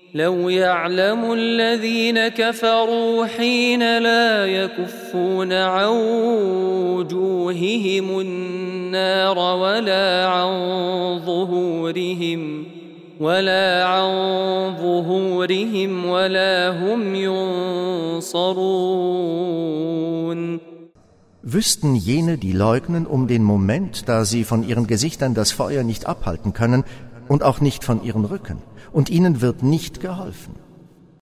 لو يعلم الذين كفروا حين لا يكفون عن وجوههم النار ولا عن ظهورهم ولا هم ينصرون. Wüssten jene, die leugnen, um den Moment, da sie von ihren Gesichtern das Feuer nicht abhalten können und auch nicht von ihren Rücken, und ihnen wird nicht geholfen.